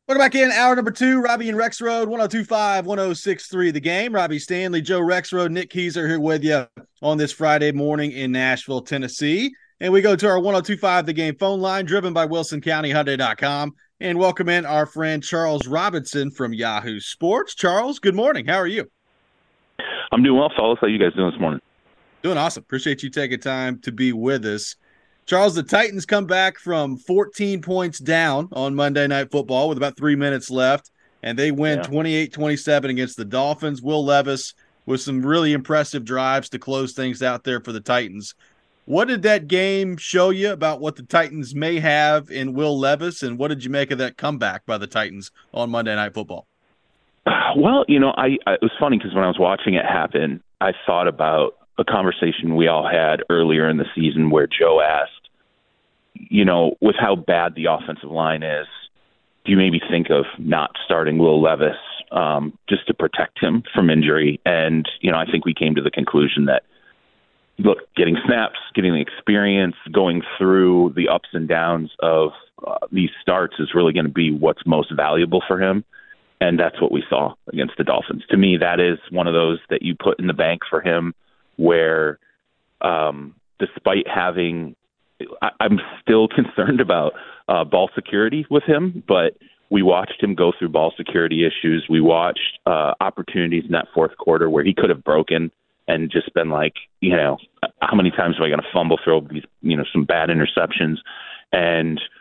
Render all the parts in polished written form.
Welcome back in hour number two. Robbie and Rex Road, 1025, 1063 The Game. Robbie Stanley, Joe Rexroad, Nick Keyser here with you on this Friday morning in Nashville, Tennessee. And we go to our 1025 The Game phone line, driven by WilsonCountyHyundai.com. And welcome in our friend Charles Robinson from Yahoo Sports. Charles, good morning. How are you? I'm doing well, fellas. How you guys doing this morning? Doing awesome. Appreciate you taking time to be with us. Charles, the Titans come back from 14 points down on Monday Night Football with about 3 minutes left, and they win Yeah. 28-27 against the Dolphins. Will Levis with some really impressive drives to close things out there for the Titans. What did that game show you about what the Titans may have in Will Levis, and what did you make of that comeback by the Titans on Monday Night Football? Well, I it was funny because when I was watching it happen, I thought about a conversation we all had earlier in the season where Joe asked, with how bad the offensive line is, do you maybe think of not starting Will Levis just to protect him from injury? And, I think we came to the conclusion that, look, getting snaps, getting the experience, going through the ups and downs of these starts is really going to be what's most valuable for him. And that's what we saw against the Dolphins. To me, that is one of those that you put in the bank for him where despite having – I'm still concerned about ball security with him, but we watched him go through ball security issues. We watched opportunities in that fourth quarter where he could have broken and just been like, how many times am I going to fumble, throw these, some bad interceptions and –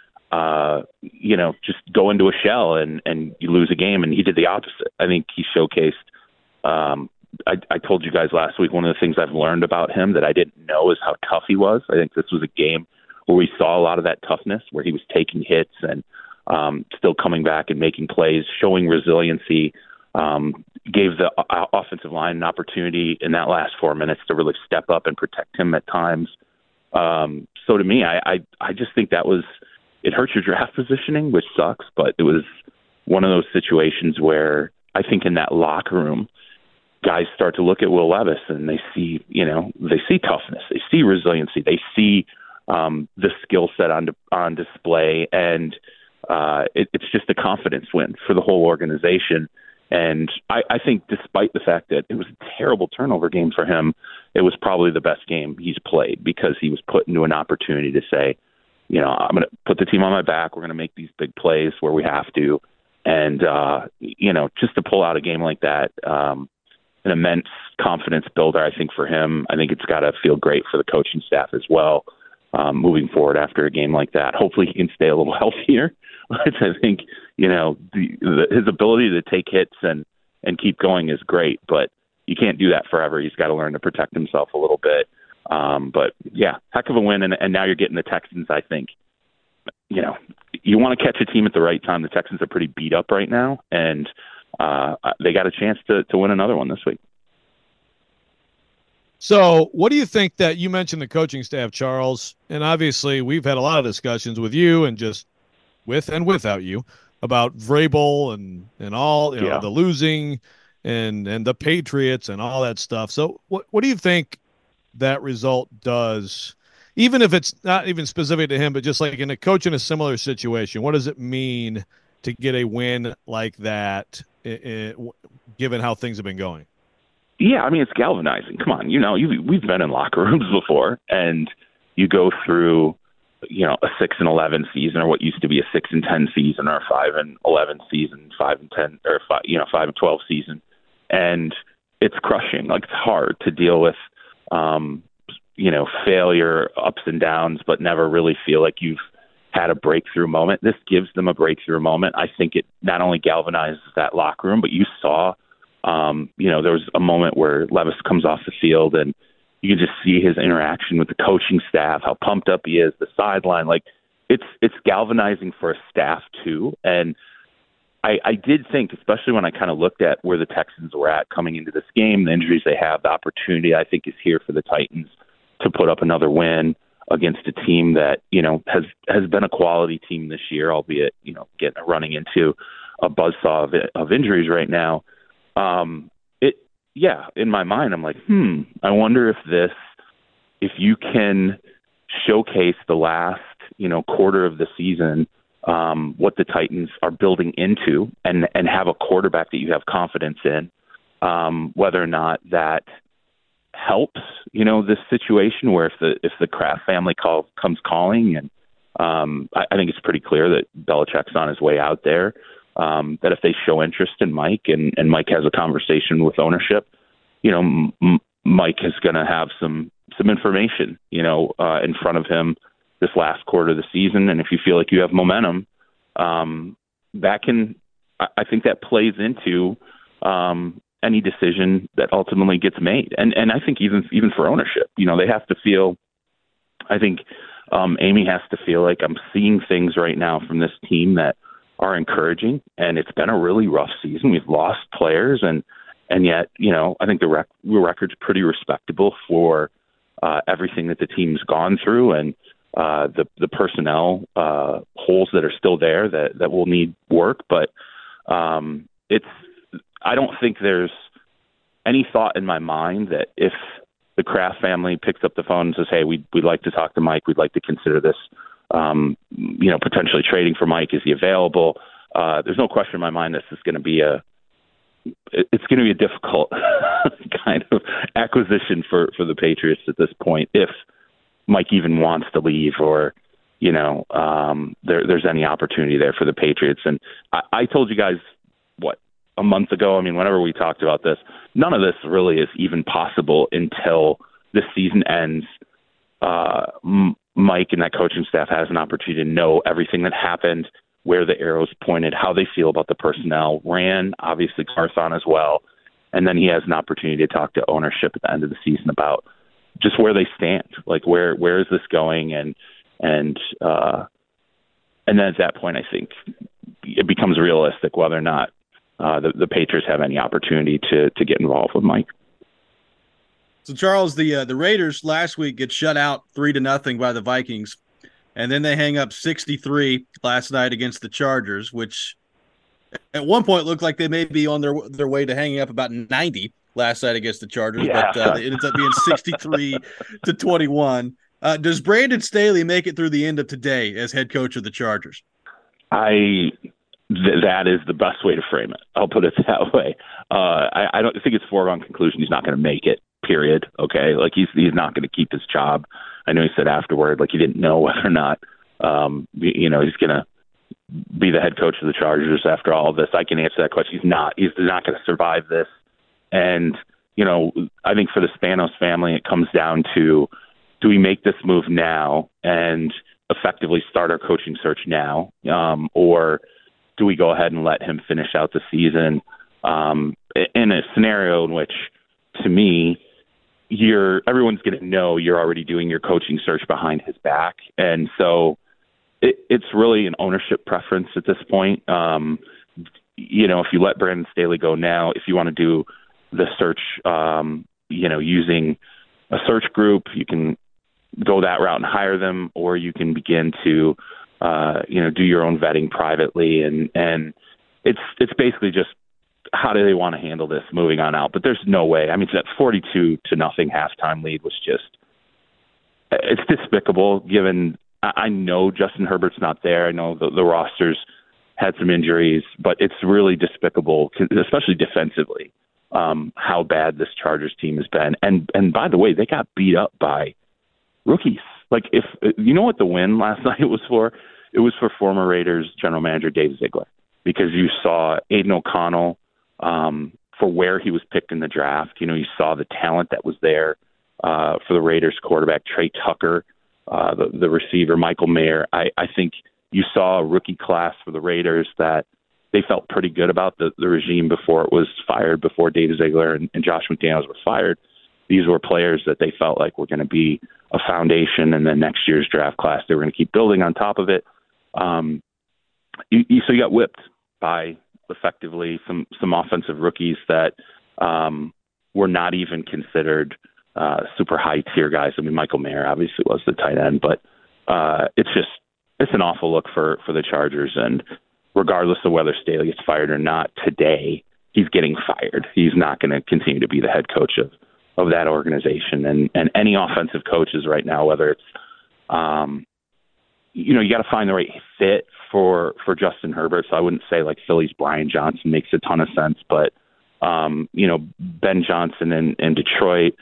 just go into a shell and you lose a game. And he did the opposite. I think he showcased, I told you guys last week, one of the things I've learned about him that I didn't know is how tough he was. I think this was a game where we saw a lot of that toughness, where he was taking hits and still coming back and making plays, showing resiliency, gave the offensive line an opportunity in that last 4 minutes to really step up and protect him at times. So to me, I just think that was, it hurts your draft positioning, which sucks, but it was one of those situations where I think in that locker room, guys start to look at Will Levis and they see, they see toughness, they see resiliency, they see the skill set on display, and it's just a confidence win for the whole organization. And I think despite the fact that it was a terrible turnover game for him, it was probably the best game he's played because he was put into an opportunity to say, I'm going to put the team on my back. We're going to make these big plays where we have to. And, just to pull out a game like that, an immense confidence builder, I think, for him. I think it's got to feel great for the coaching staff as well, moving forward after a game like that. Hopefully he can stay a little healthier. I think, his ability to take hits and keep going is great, but you can't do that forever. He's got to learn to protect himself a little bit. But yeah, heck of a win. And now you're getting the Texans. I think, you want to catch a team at the right time. The Texans are pretty beat up right now, and they got a chance to win another one this week. So what do you think that you mentioned the coaching staff, Charles, and obviously we've had a lot of discussions with you and just with and without you about Vrabel and all, the losing and the Patriots and all that stuff. So what do you think that result does, even if it's not even specific to him, but just like in a coach in a similar situation? What does it mean to get a win like that, given how things have been going? Yeah, I mean, it's galvanizing. Come on, we've been in locker rooms before, and you go through, a 6-11 season, or what used to be a 6-10 season, or a 5-11 season, 5-10, or 5-12 season, and it's crushing. Like, it's hard to deal with failure, ups and downs, but never really feel like you've had a breakthrough moment. This gives them a breakthrough moment. I think it not only galvanizes that locker room, but you saw, there was a moment where Levis comes off the field and you can just see his interaction with the coaching staff, how pumped up he is, the sideline. Like, it's galvanizing for a staff too. And I did think, especially when I kind of looked at where the Texans were at coming into this game, the injuries they have, the opportunity I think is here for the Titans to put up another win against a team that, has been a quality team this year, albeit, running into a buzzsaw of injuries right now. In my mind, I'm like, I wonder if you can showcase the last, quarter of the season what the Titans are building into and have a quarterback that you have confidence in, whether or not that helps, this situation where if the Kraft family comes calling, and I think it's pretty clear that Belichick's on his way out there, that if they show interest in Mike and Mike has a conversation with ownership, Mike is going to have some information, in front of him this last quarter of the season. And if you feel like you have momentum, I think that plays into any decision that ultimately gets made. And I think even for ownership, they have to feel, I think Amy has to feel like I'm seeing things right now from this team that are encouraging. And it's been a really rough season. We've lost players and yet, I think the record's pretty respectable for everything that the team's gone through, and the personnel holes that are still there that will need work. But I don't think there's any thought in my mind that if the Kraft family picks up the phone and says, "Hey, we'd like to talk to Mike. We'd like to consider this, potentially trading for Mike. Is he available?" There's no question in my mind this is going to be a difficult kind of acquisition for the Patriots at this point, if Mike even wants to leave, or there's any opportunity there for the Patriots. And I told you guys a month ago, whenever we talked about this, none of this really is even possible until this season ends. Mike and that coaching staff has an opportunity to know everything that happened, where the arrows pointed, how they feel about the personnel, Ran, obviously Carthon as well. And then he has an opportunity to talk to ownership at the end of the season about just where they stand, like where is this going? And then at that point, I think it becomes realistic whether or not the Patriots have any opportunity to get involved with Mike. So Charles, the Raiders last week get shut out 3-0 by the Vikings. And then they hang up 63 last night against the Chargers, which at one point looked like they may be on their way to hanging up about 90 last night against the Chargers, yeah. But it ends up being 63-21. Does Brandon Staley make it through the end of today as head coach of the Chargers? That is the best way to frame it. I'll put it that way. I don't think it's a foregone conclusion he's not going to make it, period. Okay. Like he's not going to keep his job. I know he said afterward, like he didn't know whether or not, he's going to be the head coach of the Chargers after all of this. I can answer that question. He's not going to survive this. And, I think for the Spanos family, it comes down to, do we make this move now and effectively start our coaching search now? Or do we go ahead and let him finish out the season in a scenario in which, to me, everyone's going to know you're already doing your coaching search behind his back. And so it's really an ownership preference at this point. If you let Brandon Staley go now, if you want to do the search, using a search group, you can go that route and hire them, or you can begin to, do your own vetting privately. And it's basically just, how do they want to handle this moving on out? But there's no way. That 42-0 halftime lead was it's despicable, given I know Justin Herbert's not there. I know the roster's had some injuries, but it's really despicable, especially defensively, how bad this Chargers team has been. And by the way, they got beat up by rookies. Like, if you know what the win last night was for? It was for former Raiders general manager Dave Ziegler, because you saw Aiden O'Connell, for where he was picked in the draft. You saw the talent that was there for the Raiders quarterback, Trey Tucker, the receiver, Michael Mayer. I think you saw a rookie class for the Raiders that they felt pretty good about the regime before it was fired, before Dave Ziegler and Josh McDaniels were fired. These were players that they felt like were going to be a foundation, and then next year's draft class, they were going to keep building on top of it. So you got whipped by effectively some offensive rookies that were not even considered super high tier guys. Michael Mayer obviously was the tight end, but it's an awful look for the Chargers. And regardless of whether Staley gets fired or not today, he's getting fired. He's not going to continue to be the head coach of that organization. And any offensive coaches right now, whether it's you got to find the right fit for Justin Herbert. So I wouldn't say like Philly's Brian Johnson makes a ton of sense, but Ben Johnson in Detroit.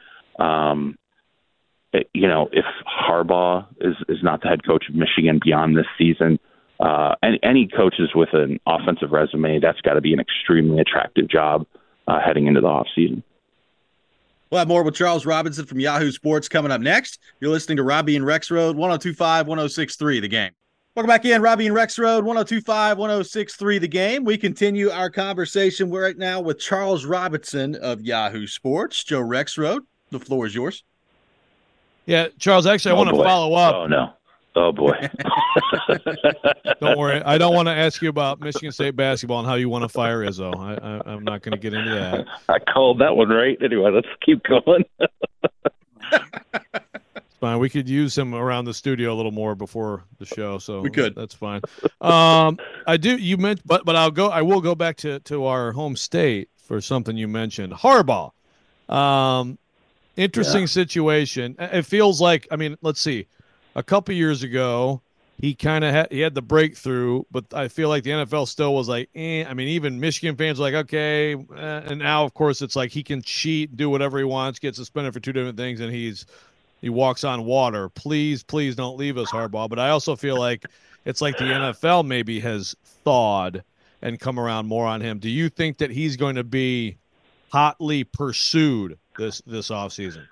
If Harbaugh is not the head coach of Michigan beyond this season, any coaches with an offensive resume, that's got to be an extremely attractive job heading into the offseason. We'll have more with Charles Robinson from Yahoo Sports coming up next. You're listening to Robbie and Rexrode, 102.5, 106.3 The Game. Welcome back in, Robbie and Rexrode, 102.5, 106.3 The Game. We continue our conversation right now with Charles Robinson of Yahoo Sports. Joe Rexrode, the floor is yours. Yeah, Charles, actually, I want to follow up. Oh, no. Oh, boy. Don't worry. I don't want to ask you about Michigan State basketball and how you want to fire Izzo. I'm not going to get into that. I called that one right. Anyway, let's keep going. It's fine. We could use him around the studio a little more before the show, so we could. That's fine. I do. You meant, but I will go back to our home state for something you mentioned. Harbaugh. Interesting situation. It feels like, let's see. A couple years ago, he kind of had the breakthrough, but I feel like the NFL still was like, even Michigan fans were like, okay. And now, of course, it's like he can cheat, do whatever he wants, get suspended for two different things, and he walks on water. Please don't leave us, Harbaugh. But I also feel like it's like the NFL maybe has thawed and come around more on him. Do you think that he's going to be hotly pursued this offseason?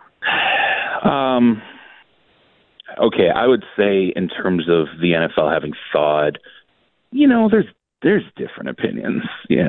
Okay, I would say in terms of the NFL having thawed, there's different opinions.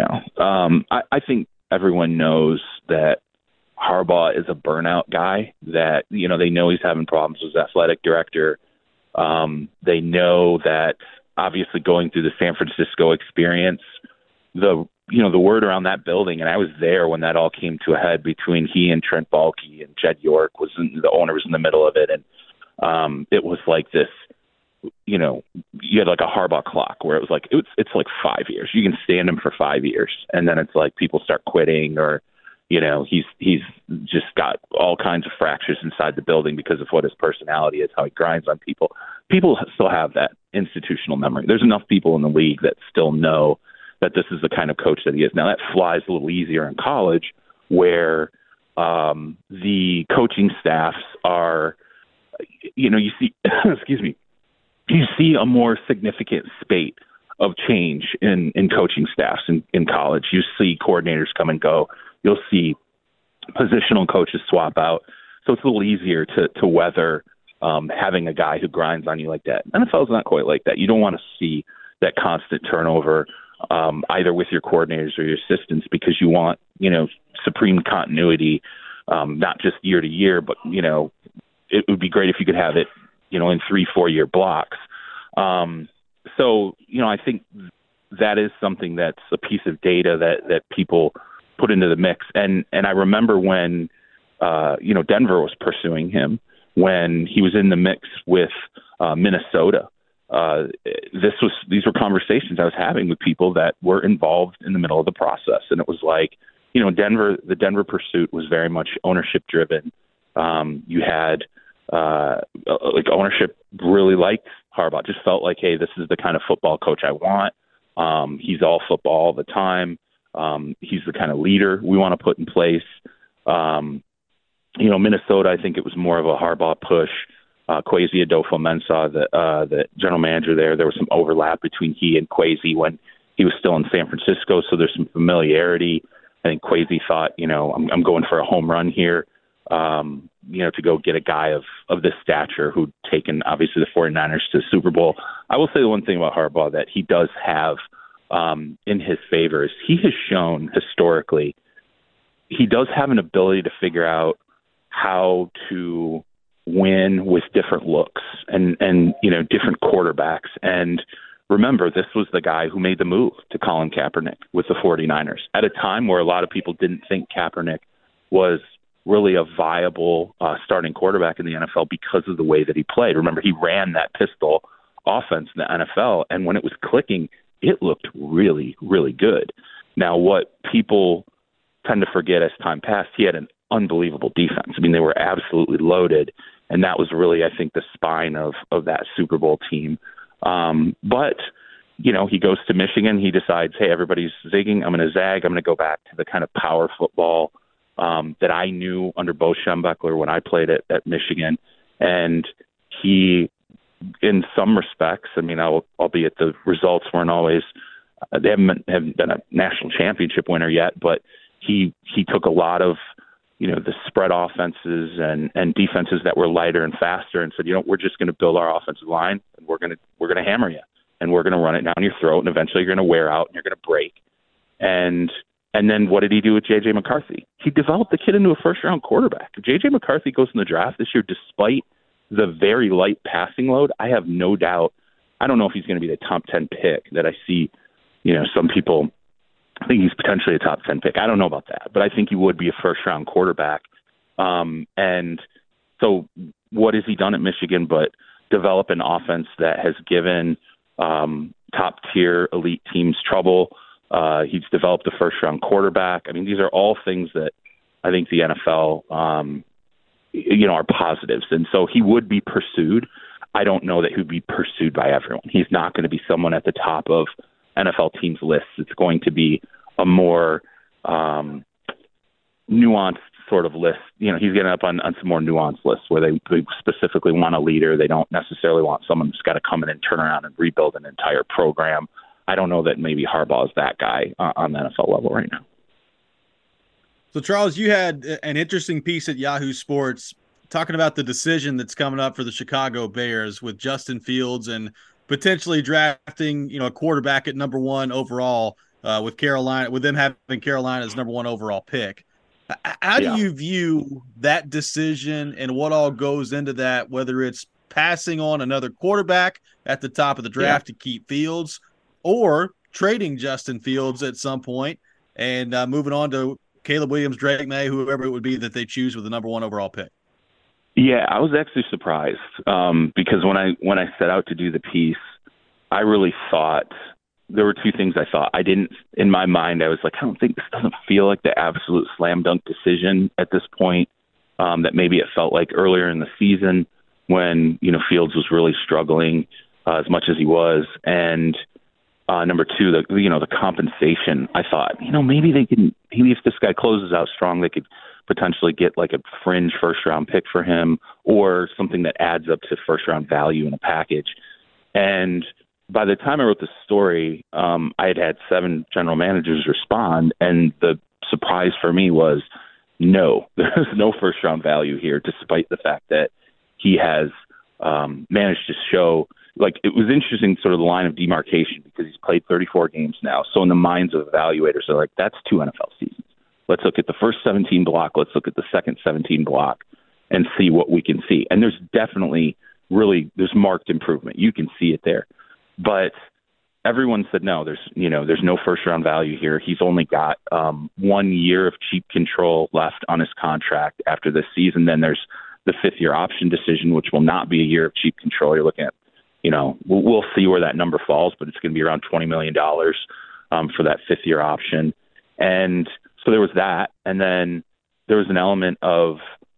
I think everyone knows that Harbaugh is a burnout guy, that, they know he's having problems with his athletic director. They know that obviously going through the San Francisco experience, the word around that building, and I was there when that all came to a head between he and Trent Baalke, and Jed York the owner was in the middle of it. And it was like this, you had like a Harbaugh clock where it was like, it's like 5 years. You can stand him for 5 years. And then it's like people start quitting, or, he's just got all kinds of fractures inside the building because of what his personality is, how he grinds on people. People still have that institutional memory. There's enough people in the league that still know that this is the kind of coach that he is. Now that flies a little easier in college, where the coaching staffs are, you see, excuse me, you see a more significant spate of change in coaching staffs in college. You see coordinators come and go. You'll see positional coaches swap out. So it's a little easier to weather having a guy who grinds on you like that. NFL is not quite like that. You don't want to see that constant turnover either with your coordinators or your assistants, because you want, supreme continuity, not just year to year, but, it would be great if you could have it, in 3-4 year blocks. So, I think that is something that's a piece of data that people put into the mix. And I remember when, Denver was pursuing him, when he was in the mix with Minnesota. These were conversations I was having with people that were involved in the middle of the process. And it was like, the Denver pursuit was very much ownership driven. You had ownership really liked Harbaugh, just felt like, hey, this is the kind of football coach I want. He's all football all the time. He's the kind of leader we want to put in place. Minnesota, I think it was more of a Harbaugh push. Kwesi Adolfo-Mensah, the general manager there was some overlap between he and Kwesi when he was still in San Francisco, so there's some familiarity. I think Kwesi thought, I'm going for a home run here, to go get a guy of this stature who'd taken, obviously, the 49ers to the Super Bowl. I will say the one thing about Harbaugh that he does have in his favor is he has shown historically he does have an ability to figure out how to win with different looks and different quarterbacks. And remember, this was the guy who made the move to Colin Kaepernick with the 49ers at a time where a lot of people didn't think Kaepernick was really a viable starting quarterback in the NFL because of the way that he played. Remember, he ran that pistol offense in the NFL, and when it was clicking, it looked really, really good. Now, what people tend to forget as time passed, he had an unbelievable defense. They were absolutely loaded, and that was really, I think, the spine of that Super Bowl team. But, he goes to Michigan. He decides, hey, everybody's zigging. I'm going to zag. I'm going to go back to the kind of power football that I knew under Bo Schembechler when I played at Michigan. And he, in some respects, albeit the results weren't always, they haven't been a national championship winner yet, but he took a lot of, the spread offenses and defenses that were lighter and faster and said, we're just going to build our offensive line and we're going to hammer you and we're going to run it down your throat and eventually you're going to wear out and you're going to break. And then what did he do with J.J. McCarthy? He developed the kid into a first-round quarterback. If J.J. McCarthy goes in the draft this year, despite the very light passing load, I have no doubt. I don't know if he's going to be the top 10 pick that I see. Some people I think he's potentially a top 10 pick. I don't know about that, but I think he would be a first-round quarterback. And so what has he done at Michigan but develop an offense that has given top-tier elite teams trouble? He's developed a first-round quarterback. These are all things that I think the NFL, are positives. And so he would be pursued. I don't know that he would be pursued by everyone. He's not going to be someone at the top of NFL teams' lists. It's going to be a more nuanced sort of list. He's getting up on some more nuanced lists where they specifically want a leader. They don't necessarily want someone who's got to come in and turn around and rebuild an entire program. I don't know that maybe Harbaugh is that guy on the NFL level right now. So, Charles, you had an interesting piece at Yahoo Sports talking about the decision that's coming up for the Chicago Bears with Justin Fields and potentially drafting, a quarterback at number 1 overall with Carolina, with them having Carolina's number 1 overall pick. How do you view that decision and what all goes into that, whether it's passing on another quarterback at the top of the draft to keep Fields or trading Justin Fields at some point and moving on to Caleb Williams, Drake May, whoever it would be that they choose with the number 1 overall pick? Yeah, I was actually surprised because when I set out to do the piece, I really thought there were two things I thought. I didn't, in my mind, I was like, I don't think this doesn't feel like the absolute slam dunk decision at this point that maybe it felt like earlier in the season when, Fields was really struggling as much as he was. And number two, the compensation, I thought, maybe if this guy closes out strong, they could potentially get like a fringe first round pick for him or something that adds up to first round value in a package. And by the time I wrote the story, I had 7 general managers respond. And the surprise for me was, no, there's no first round value here, despite the fact that he has managed to show, it was interesting, sort of the line of demarcation, because he's played 34 games now. So in the minds of evaluators, they're like, that's 2 NFL seasons. Let's look at the first 17 block. Let's look at the second 17 block and see what we can see. And there's definitely there's marked improvement. You can see it there. But everyone said, no, there's no first round value here. He's only got 1 year of cheap control left on his contract after this season. Then there's the 5th-year option decision, which will not be a year of cheap control. You're looking at, we'll see where that number falls, but it's going to be around $20 million for that 5th-year option. And so there was that. And then there was an element of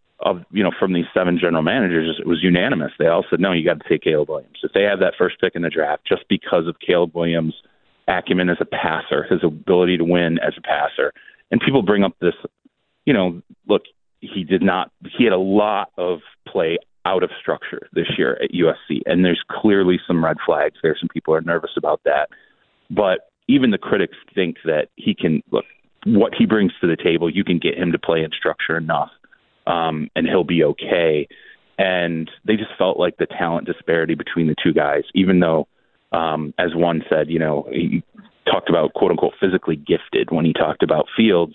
from these 7 general managers, it was unanimous. They all said, no, you got to take Caleb Williams. If they have that first pick in the draft, just because of Caleb Williams' acumen as a passer, his ability to win as a passer. And people bring up this, look, he had a lot of play out of structure this year at USC. And there's clearly some red flags there. Some people are nervous about that. But even the critics think that he can, look, what he brings to the table, you can get him to play in structure enough. And he'll be okay. And they just felt like the talent disparity between the two guys, even though, as one said, he talked about quote unquote physically gifted when he talked about Fields.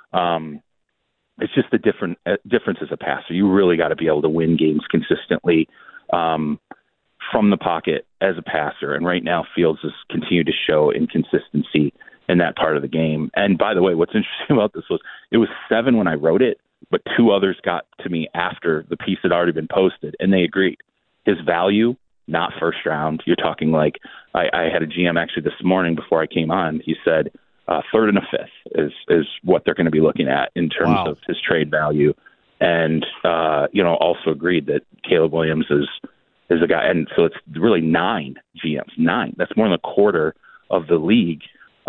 It's just a difference as a passer. You really got to be able to win games consistently from the pocket as a passer. And right now, Fields has continued to show inconsistency in that part of the game. And by the way, what's interesting about this was it was 7 when I wrote it, but 2 others got to me after the piece had already been posted, and they agreed. His value, not first round. You're talking like I had a GM actually this morning before I came on. He said 3rd and a 5th is what they're going to be looking at in terms of his trade value, and also agreed that Caleb Williams is is a guy. And so it's really 9 GMs, 9. That's more than a quarter of the league,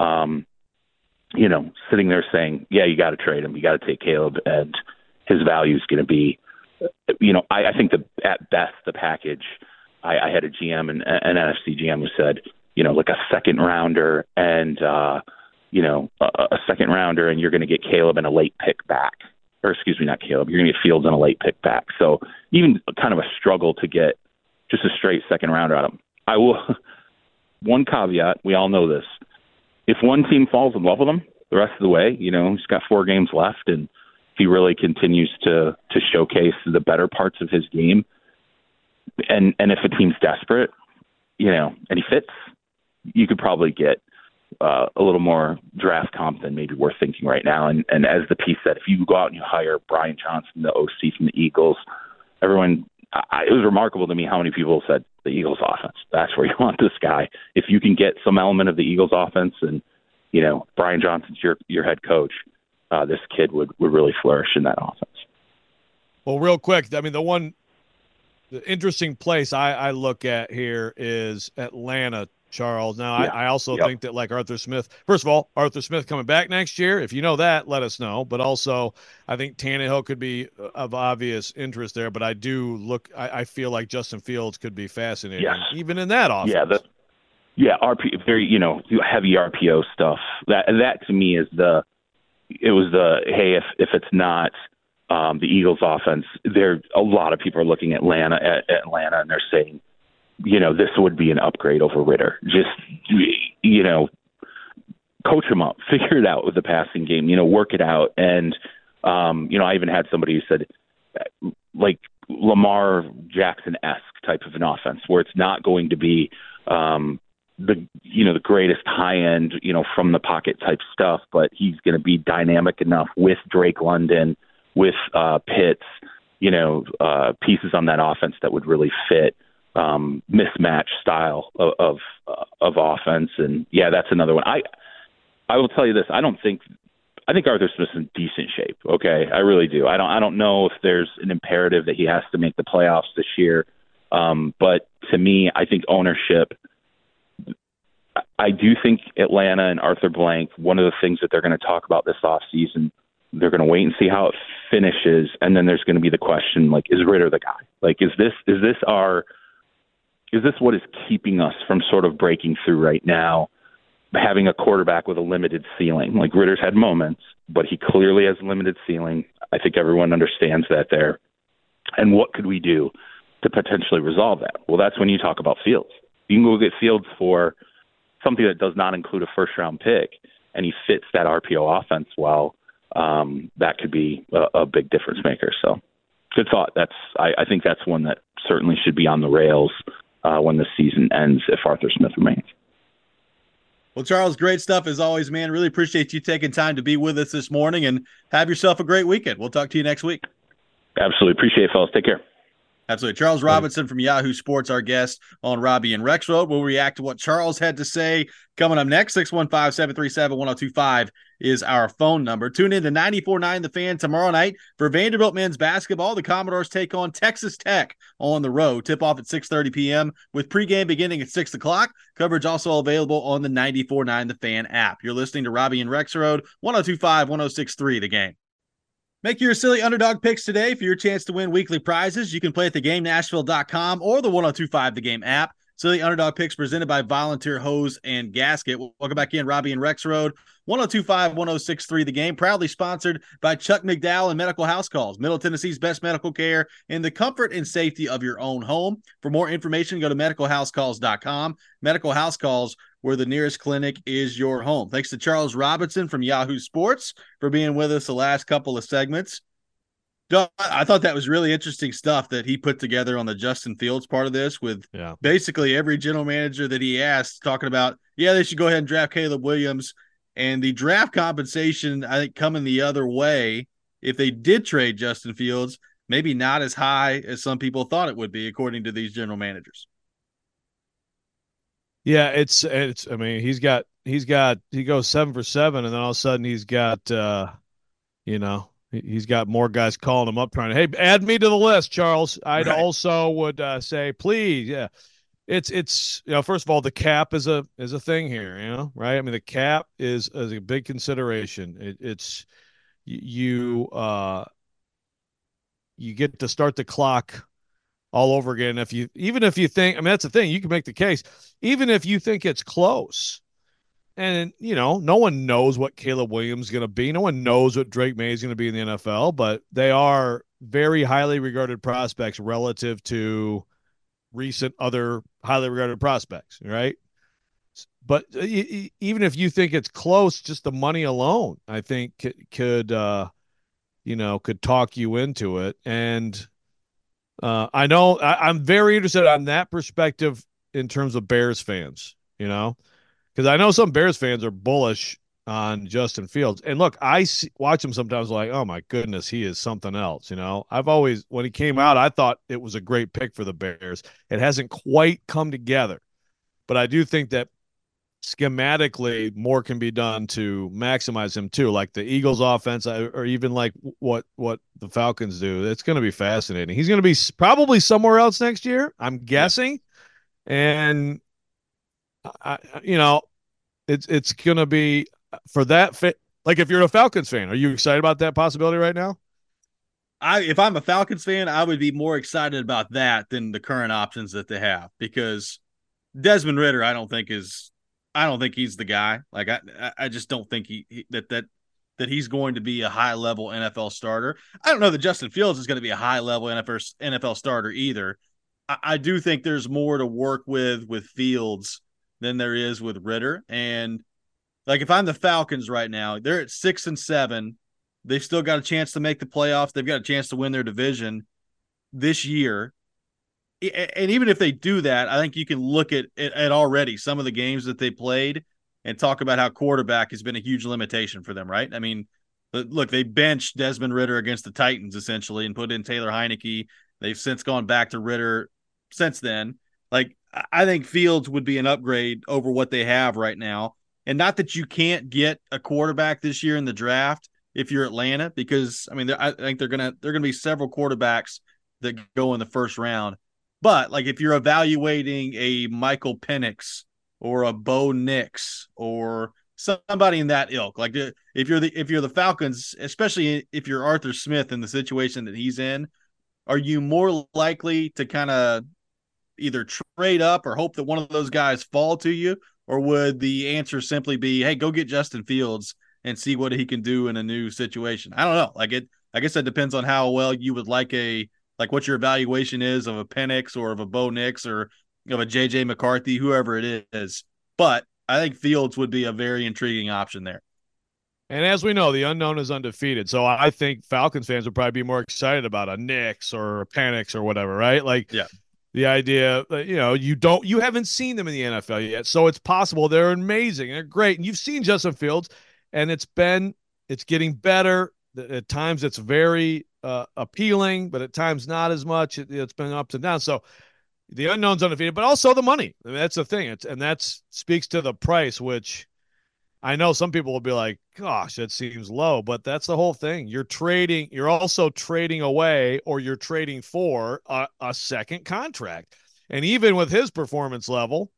sitting there saying, yeah, you got to trade him. You got to take Caleb, and his value is going to be, I think at best the package, I had a GM and an NFC GM who said, like a second rounder and, a second rounder, and you're going to get Caleb and a late pick back. Or excuse me, not Caleb. You're going to get Fields and a late pick back. So even kind of a struggle to get just a straight second rounder out of him. I will. One caveat, we all know this. If one team falls in love with him the rest of the way, he's got 4 games left, and he really continues to showcase the better parts of his game. And if a team's desperate, and he fits, you could probably get a little more draft comp than maybe we're thinking right now. And as the piece said, if you go out and you hire Brian Johnson, the OC from the Eagles, everyone, it was remarkable to me how many people said the Eagles offense. That's where you want this guy. If you can get some element of the Eagles offense and, Brian Johnson's your head coach, this kid would really flourish in that offense. Well, real quick, I mean, the interesting place I look at here is Atlanta, Charles. Now, yeah. I also think that, like Arthur Smith, first of all, Arthur Smith coming back next year. If you know that, let us know. But also, I think Tannehill could be of obvious interest there. But I feel like Justin Fields could be fascinating, even in that offense. Very heavy RPO stuff. That to me is hey, if it's not the Eagles offense, a lot of people are looking at Atlanta and they're saying, this would be an upgrade over Ritter. Just, coach him up, figure it out with the passing game, work it out. And, I even had somebody who said, like Lamar Jackson-esque type of an offense where it's not going to be the greatest high-end, from the pocket type stuff, but he's going to be dynamic enough with Drake London, with Pitts, pieces on that offense that would really fit mismatch style of offense. And that's another one. I will tell you this. I think Arthur Smith's in decent shape. Okay. I really do. I don't know if there's an imperative that he has to make the playoffs this year. But to me, I think ownership, I do think Atlanta and Arthur Blank, one of the things that they're going to talk about this offseason, they're going to wait and see how it finishes. And then there's going to be the question, like, is Ritter the guy? Like, is this what is keeping us from sort of breaking through right now, having a quarterback with a limited ceiling? Like, Ritter's had moments, but he clearly has a limited ceiling. I think everyone understands that there. And what could we do to potentially resolve that? Well, that's when you talk about Fields. You can go get Fields for something that does not include a first-round pick, and he fits that RPO offense well. That could be a big difference maker. So good thought. I think that's one that certainly should be on the rails when the season ends if Arthur Smith remains. Well, Charles, great stuff as always, man. Really appreciate you taking time to be with us this morning, and have yourself a great weekend. We'll talk to you next week. Absolutely. Appreciate it, fellas. Take care. Absolutely. Charles Robinson from Yahoo Sports, our guest on Robbie and Rexroad. We'll react to what Charles had to say coming up next. 615-737-1025 is our phone number. Tune in to 94.9 The Fan tomorrow night for Vanderbilt men's basketball. The Commodores take on Texas Tech on the road. Tip-off at 6:30 p.m. with pregame beginning at 6 o'clock. Coverage also available on the 94.9 The Fan app. You're listening to Robbie and Rexroad, 102.5, 106.3 The Game. Make your silly underdog picks today for your chance to win weekly prizes. You can play at theGameNashville.com or the 102.5 The Game app. Silly underdog picks presented by Volunteer Hose and Gasket. Welcome back in, Robbie and Rexroad, 102.5, 106.3 The Game. Proudly sponsored by Chuck McDowell and Medical House Calls, Middle Tennessee's best medical care in the comfort and safety of your own home. For more information, go to medicalhousecalls.com. Medical House Calls, where the nearest clinic is your home. Thanks to Charles Robinson from Yahoo Sports for being with us the last couple of segments. I thought that was really interesting stuff that he put together on the Justin Fields part of this with basically every general manager that he asked talking about, they should go ahead and draft Caleb Williams. And the draft compensation, I think, coming the other way, if they did trade Justin Fields, maybe not as high as some people thought it would be, according to these general managers. Yeah, it's. I mean, he goes 7 for 7, and then all of a sudden he's got, He's got more guys calling him up, trying to, hey, add me to the list, Charles. I'd also would say, please, yeah. It's first of all, the cap is a thing here, right? I mean, the cap is a big consideration. It's you you get to start the clock all over again. Even if you think, I mean, that's the thing, you can make the case, even if you think it's close. And, no one knows what Caleb Williams is going to be. No one knows what Drake May is going to be in the NFL, but they are very highly regarded prospects relative to recent other highly regarded prospects, right? But even if you think it's close, just the money alone, I think could talk you into it. And I know I'm very interested on that perspective in terms of Bears fans, because I know some Bears fans are bullish on Justin Fields. And look, watch him sometimes like, oh my goodness, he is something else. I've always, when he came out, I thought it was a great pick for the Bears. It hasn't quite come together, but I do think that schematically more can be done to maximize him too, like the Eagles offense or even like what the Falcons do. It's going to be fascinating. He's going to be probably somewhere else next year, I'm guessing. Yeah. And it's going to be for that fit. Like, if you're a Falcons fan, are you excited about that possibility right now? If I'm a Falcons fan, I would be more excited about that than the current options that they have, because Desmond Ridder, I don't think he's the guy. Like, I just don't think that he's going to be a high level NFL starter. I don't know that Justin Fields is going to be a high level NFL starter either. I do think there's more to work with Fields than there is with Ridder. And like, if I'm the Falcons right now, they're at 6-7. They've still got a chance to make the playoffs. They've got a chance to win their division this year. And even if they do that, I think you can look at already some of the games that they played and talk about how quarterback has been a huge limitation for them, right? I mean, look, they benched Desmond Ridder against the Titans essentially and put in Taylor Heinicke. They've since gone back to Ridder since then. Like, I think Fields would be an upgrade over what they have right now. And not that you can't get a quarterback this year in the draft if you're Atlanta, because I mean, I think they're gonna be several quarterbacks that go in the first round. But like, if you're evaluating a Michael Penix or a Bo Nix or somebody in that ilk, like if you're the Falcons, especially if you're Arthur Smith in the situation that he's in, are you more likely to kind of either trade up or hope that one of those guys fall to you? Or would the answer simply be, hey, go get Justin Fields and see what he can do in a new situation? I don't know. I guess that depends on how well you would like what your evaluation is of a Penix or of a Bo Nix or of a JJ McCarthy, whoever it is. But I think Fields would be a very intriguing option there. And as we know, the unknown is undefeated. So I think Falcons fans would probably be more excited about a Nix or a Penix or whatever, right? Like, yeah. The idea that, you haven't seen them in the NFL yet. So it's possible they're amazing. They're great. And you've seen Justin Fields, and it's getting better. At times it's very appealing, but at times not as much. It's been ups and downs. So the unknown's undefeated, but also the money. I mean, that's the thing. And that speaks to the price, which I know some people will be like, gosh, that seems low, but that's the whole thing. You're also trading away, or you're trading for a second contract. And even with his performance level,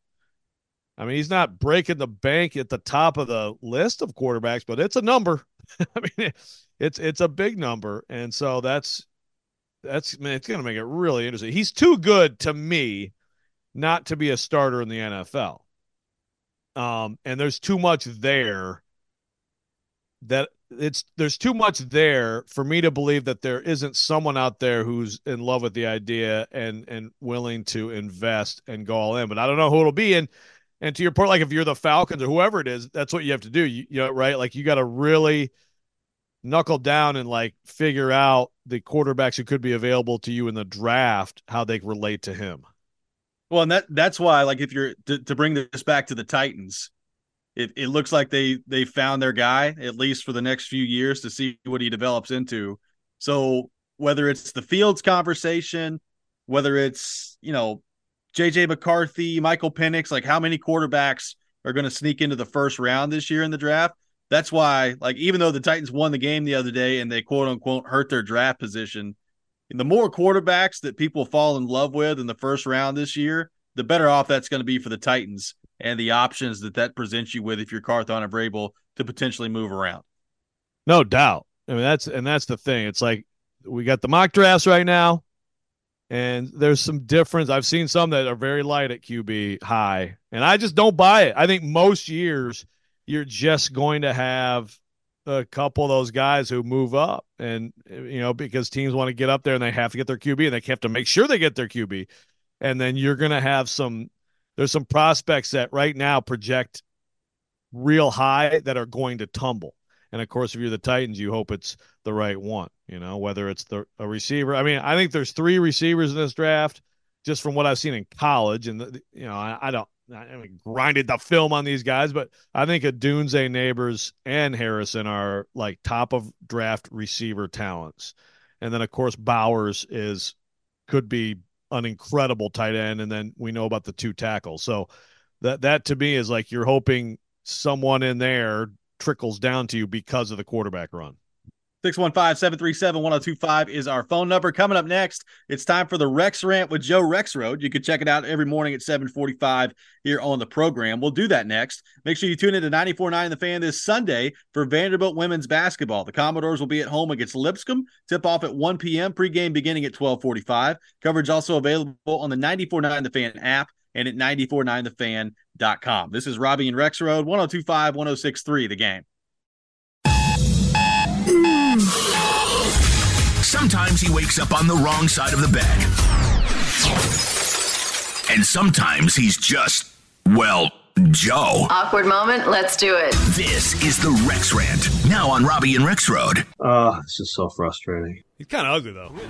I mean, he's not breaking the bank at the top of the list of quarterbacks, but it's a number. I mean, it's a big number. And so it's going to make it really interesting. He's too good to me not to be a starter in the NFL. And there's too much there there's too much there for me to believe that there isn't someone out there who's in love with the idea and willing to invest and go all in. But I don't know who it'll be. And to your point, like, if you're the Falcons or whoever it is, that's what you have to do. You know, right? Like, you got to really knuckle down and like figure out the quarterbacks who could be available to you in the draft, how they relate to him. Well, and that's why, like, if you're to bring this back to the Titans, it looks like they found their guy, at least for the next few years, to see what he develops into. So whether it's the Fields conversation, whether it's, JJ McCarthy, Michael Penix, like, how many quarterbacks are going to sneak into the first round this year in the draft? That's why, like, even though the Titans won the game the other day and they quote unquote hurt their draft position, the more quarterbacks that people fall in love with in the first round this year, the better off that's going to be for the Titans and the options that presents you with if you're Carthon and Vrabel to potentially move around. No doubt. I mean, that's the thing. It's like we got the mock drafts right now, and there's some difference. I've seen some that are very light at QB high, and I just don't buy it. I think most years you're just going to have a couple of those guys who move up, and because teams want to get up there and they have to get their QB and they have to make sure they get their QB. And then you're going to have there's some prospects that right now project real high that are going to tumble. And of course, if you're the Titans, you hope it's the right one, whether it's a receiver. I mean, I think there's 3 receivers in this draft just from what I've seen in college. And, I haven't grinded the film on these guys, but I think Odunze, Neighbors, and Harrison are like top of draft receiver talents. And then, of course, Bowers could be an incredible tight end. And then we know about the 2 tackles. So that to me is like you're hoping someone in there trickles down to you because of the quarterback run. 615-737-1025 is our phone number. Coming up next, it's time for the Rex Rant with Joe Rexrode. You can check it out every morning at 7:45 here on the program. We'll do that next. Make sure you tune in to 94.9 The Fan this Sunday for Vanderbilt women's basketball. The Commodores will be at home against Lipscomb. Tip-off at 1 p.m., pregame beginning at 12:45. Coverage also available on the 94.9 The Fan app and at 949thefan.com. This is Robbie and Rexrode, 102.5, 106.3 The Game. Sometimes he wakes up on the wrong side of the bed. And sometimes he's just, Joe. Awkward moment, let's do it. This is the Rex Rant, now on Robbie and Rexrode. Oh, this is so frustrating. He's kind of ugly, though.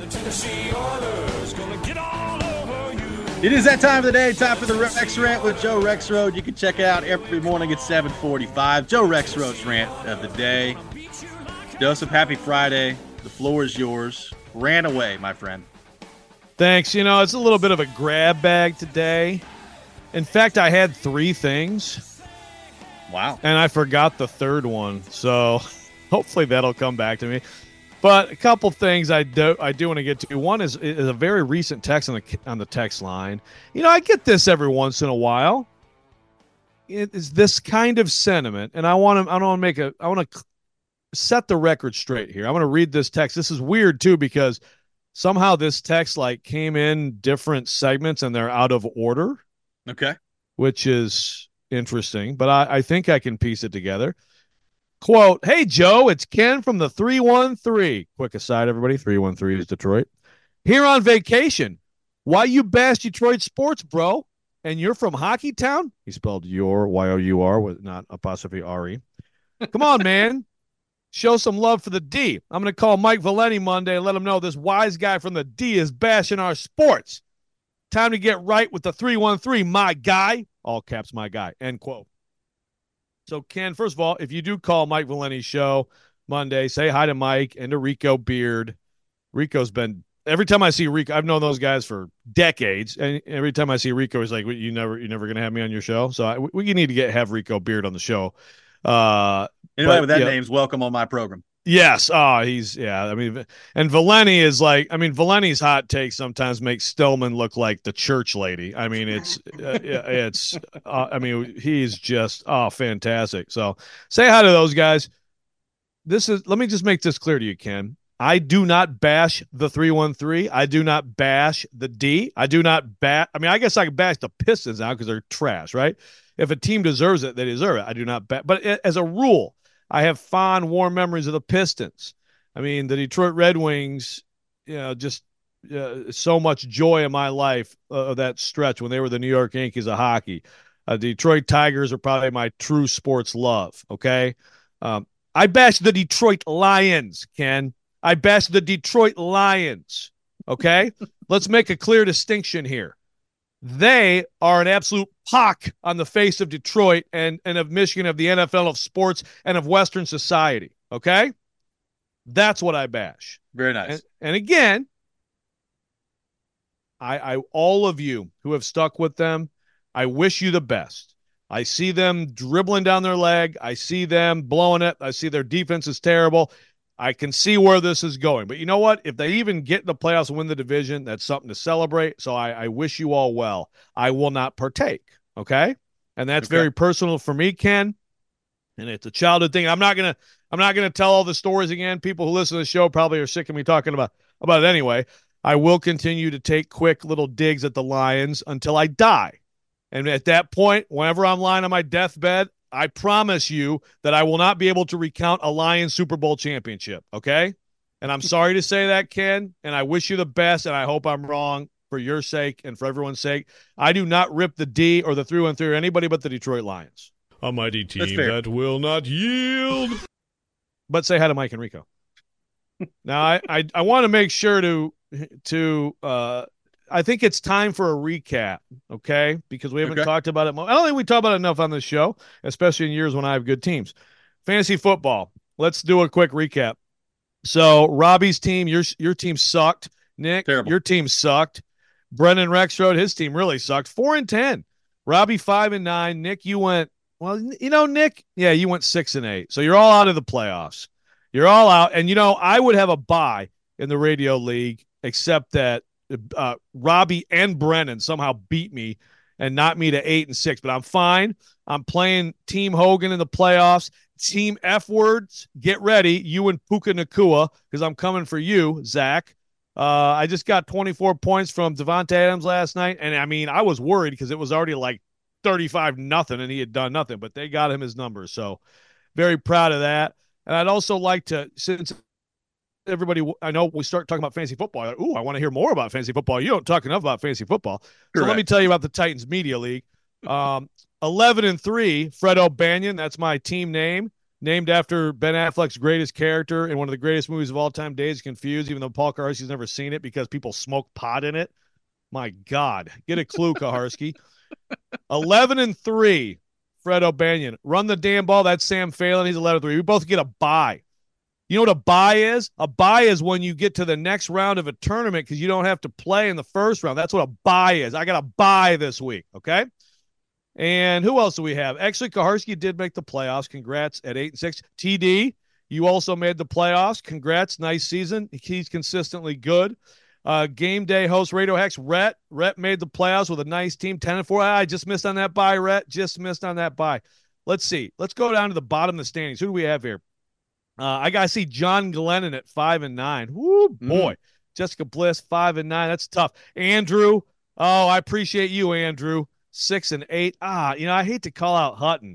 It is that time of the day, time for the Rex Rant with Joe Rexrode. You can check it out every morning at 7:45. Joe Rexrode's Rant of the day. Joseph, happy Friday. The floor is yours. Ran away, my friend. Thanks. It's a little bit of a grab bag today. In fact, I had 3 things. Wow. And I forgot the third one. So hopefully that'll come back to me. But a couple things I do want to get to. One is a very recent text on the text line. I get this every once in a while. It is this kind of sentiment, and I want to set the record straight here. I'm going to read this text. This is weird too because somehow this text came in different segments and they're out of order. Okay. Which is interesting, but I think I can piece it together. Quote, "Hey Joe, it's Ken from the 313. Quick aside, everybody, 313 is Detroit. Here on vacation. Why you bash Detroit sports, bro? And you're from Hockey Town?" He spelled your Y-O-U-R with not apostrophe R-E. "Come on, man. Show some love for the D. I'm going to call Mike Valenti Monday and let him know this wise guy from the D is bashing our sports. Time to get right with the 313, my guy." All caps, my guy. End quote. So, Ken, first of all, if you do call Mike Valenti's show Monday, say hi to Mike and to Rico Beard. Rico's been – every time I see Rico – I've known those guys for decades, and every time I see Rico, he's like, "You're never going to have me on your show?" So we need to have Rico Beard on the show. Anybody with that name's welcome on my program. Yes. Oh, and Valenti is Valenti's hot take sometimes makes Stillman look like the church lady. I mean, he's just, fantastic. So say hi to those guys. Let me just make this clear to you, Ken. I do not bash the 313. I do not bash the D. I do not I guess I can bash the Pistons now because they're trash, right? If a team deserves it, they deserve it. I do not bash. But as a rule, I have fond, warm memories of the Pistons. I mean, the Detroit Red Wings, just so much joy in my life of that stretch when they were the New York Yankees of hockey. Detroit Tigers are probably my true sports love, okay? I bash the Detroit Lions, Ken. I bash the Detroit Lions, okay? Let's make a clear distinction here. They are an absolute pock on the face of Detroit and of Michigan, of the NFL, of sports, and of Western society, okay? That's what I bash. Very nice. And again, I all of you who have stuck with them, I wish you the best. I see them dribbling down their leg. I see them blowing it. I see their defense is terrible. I can see where this is going. But you know what? If they even get in the playoffs and win the division, that's something to celebrate. So I wish you all well. I will not partake, okay? And that's very personal for me, Ken. And it's a childhood thing. I'm not gonna tell all the stories again. People who listen to the show probably are sick of me talking about it anyway. I will continue to take quick little digs at the Lions until I die. And at that point, whenever I'm lying on my deathbed, I promise you that I will not be able to recount a Lions Super Bowl championship, okay? And I'm sorry to say that, Ken, and I wish you the best, and I hope I'm wrong for your sake and for everyone's sake. I do not rip the D or the through and through anybody but the Detroit Lions. A mighty team that will not yield. But say hi to Mike and Rico. Now, I want to make sure to I think it's time for a recap, okay? Because we haven't talked about it. I don't think we talk about it enough on this show, especially in years when I have good teams. Fantasy football. Let's do a quick recap. So Robbie's team, your team sucked. Nick, terrible. Your team sucked. Brendan Rexroad, his team really sucked. 4-10. Robbie 5-9. Nick, you went, well, Nick, yeah, you went 6-8. So you're all out of the playoffs. You're all out. And, I would have a bye in the radio league, except that Robbie and Brennan somehow beat me and knocked me to 8-6. But I'm fine. I'm playing Team Hogan in the playoffs. Team F words, get ready. You and Puka Nacua, because I'm coming for you, Zach. I just got 24 points from Devontae Adams last night. And, I was worried because it was already like 35-0, and he had done nothing. But they got him his numbers. So very proud of that. And I'd also like to, since everybody, I know we start talking about fantasy football. I want to hear more about fantasy football. You don't talk enough about fantasy football. Correct. So let me tell you about the Titans Media League. 11-3, Fred O'Banion. That's my team name, named after Ben Affleck's greatest character in one of the greatest movies of all time, Dazed and Confused, even though Paul Kaharski's never seen it because people smoke pot in it. My God. Get a clue, Kaharski. 11-3, Fred O'Banion. Run the damn ball. That's Sam Phelan. He's 11-3. We both get a bye. You know what a bye is? A bye is when you get to the next round of a tournament because you don't have to play in the first round. That's what a bye is. I got a bye this week, okay? And who else do we have? Actually, Kaharski did make the playoffs. Congrats at 8-6. TD, you also made the playoffs. Congrats. Nice season. He's consistently good. Game day host Radio Hex, Rhett. Rhett made the playoffs with a nice team, 10-4. I just missed on that bye, Rhett. Just missed on that bye. Let's see. Let's go down to the bottom of the standings. Who do we have here? I got to see John Glennon at 5-9. Woo, boy. Jessica Bliss, 5-9. That's tough. Andrew. Oh, I appreciate you, Andrew. 6-8. I hate to call out Hutton.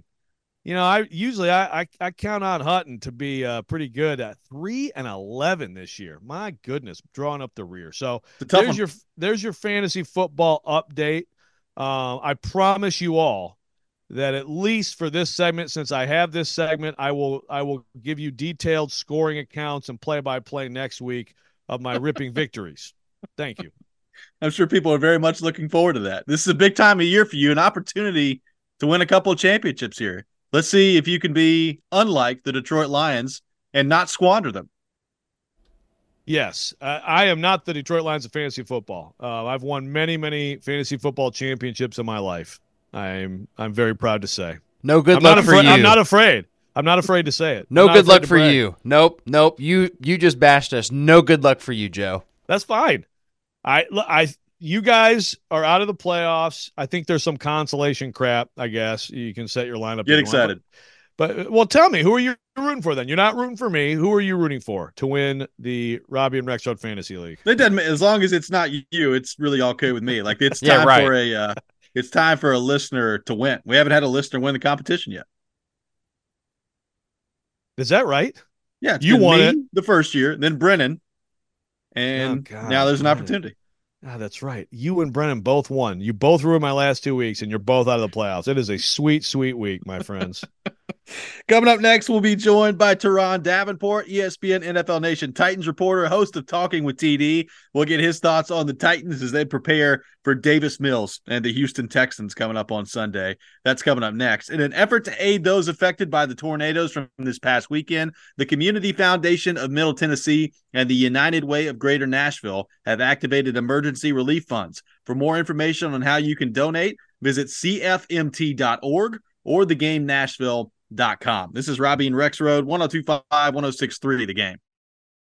I count on Hutton to be pretty good at 3-11 this year. My goodness, drawing up the rear. So there's your fantasy football update. I promise you all that at least for this segment, since I have this segment, I will give you detailed scoring accounts and play-by-play next week of my ripping victories. Thank you. I'm sure people are very much looking forward to that. This is a big time of year for you, an opportunity to win a couple of championships here. Let's see if you can be unlike the Detroit Lions and not squander them. Yes, I am not the Detroit Lions of fantasy football. I've won many, many fantasy football championships in my life. I'm very proud to say. No good luck for you. I'm not afraid. I'm not afraid to say it. No good luck for you. Nope. You just bashed us. No good luck for you, Joe. That's fine. You guys are out of the playoffs. I think there's some consolation crap, I guess. You can set your lineup. Get excited. But tell me, who are you rooting for then? You're not rooting for me. Who are you rooting for to win the Robbie and Rexroad Fantasy League? It doesn't, as long as it's not you, it's really okay with me. Like it's time it's time for a listener to win. We haven't had a listener win the competition yet. Is that right? Yeah, you won it the first year, then Brennan, and now there's an opportunity. That's right. You and Brennan both won. You both ruined my last 2 weeks, and you're both out of the playoffs. It is a sweet, sweet week, my friends. Coming up next, we'll be joined by Teron Davenport, ESPN NFL Nation Titans reporter, host of Talking with TD. We'll get his thoughts on the Titans as they prepare for Davis Mills and the Houston Texans coming up on Sunday. That's coming up next. In an effort to aid those affected by the tornadoes from this past weekend, the Community Foundation of Middle Tennessee and the United Way of Greater Nashville have activated emergency relief funds. For more information on how you can donate, visit cfmt.org or thegamenashville.com. This is Robbie and Rex Road, 102.5, 106.3 The Game.